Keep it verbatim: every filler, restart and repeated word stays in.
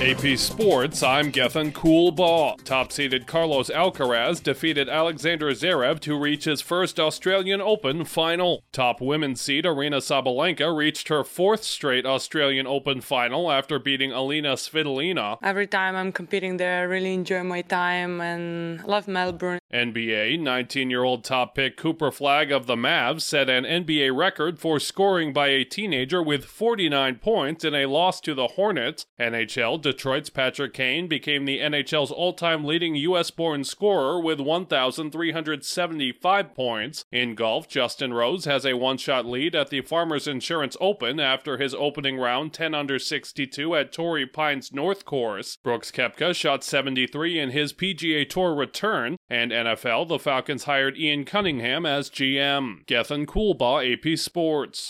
A P Sports, I'm Gethin Coolbaugh. Top-seeded Carlos Alcaraz defeated Alexander Zverev to reach his first Australian Open final. Top women's seed Aryna Sabalenka reached her fourth straight Australian Open final after beating Alina Svitolina. Every time I'm competing there, I really enjoy my time and love Melbourne. N B A, nineteen-year-old top pick Cooper Flagg of the Mavs set an N B A record for scoring by a teenager with forty-nine points in a loss to the Hornets. N H L, Detroit's Patrick Kane became the N H L's all-time leading U S-born scorer with one thousand three hundred seventy-five points. In golf, Justin Rose has a one-shot lead at the Farmers Insurance Open after his opening round ten under sixty-two at Torrey Pines North Course. Brooks Koepka shot seventy-three in his P G A Tour return, and N F L, the Falcons hired Ian Cunningham as G M. Gethin Coolbaugh, A P Sports.